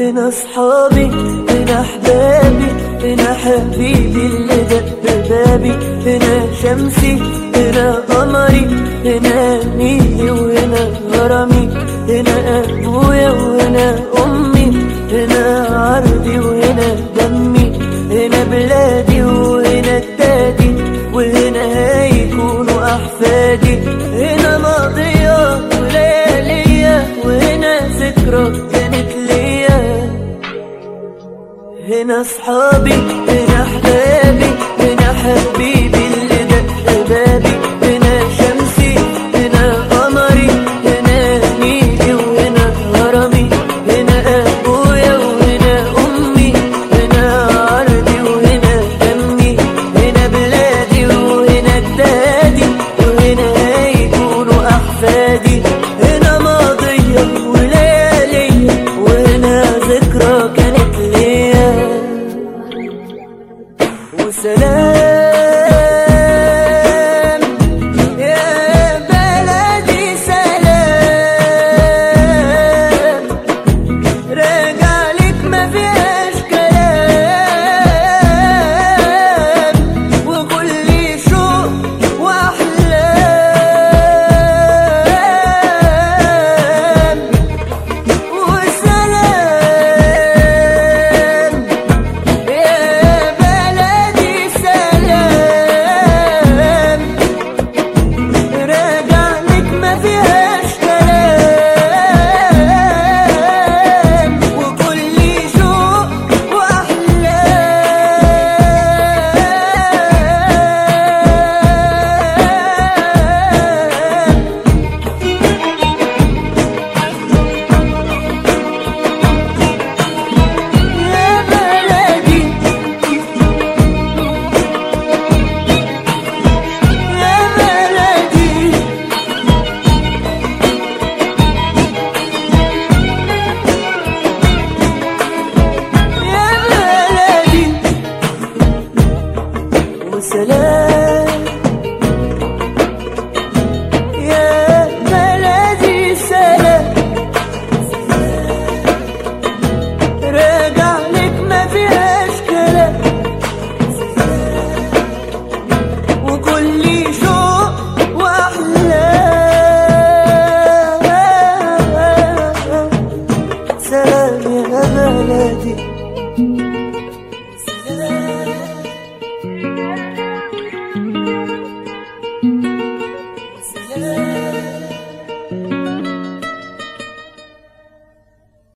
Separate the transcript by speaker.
Speaker 1: هنا صحابي، هنا احبابي، هنا حبيبي اللي دق بابي، هنا شمسي، هنا قمري، هنا نيلي وهنا غرامي، هنا ابويا وهنا امي، هنا عرضي وهنا دمي، هنا بلادي وهنا التادي، وهنا هيكونوا احفادي، هنا ماضية وليالية، وهنا ذكرى كانت ليا. هنا صحابي، هنا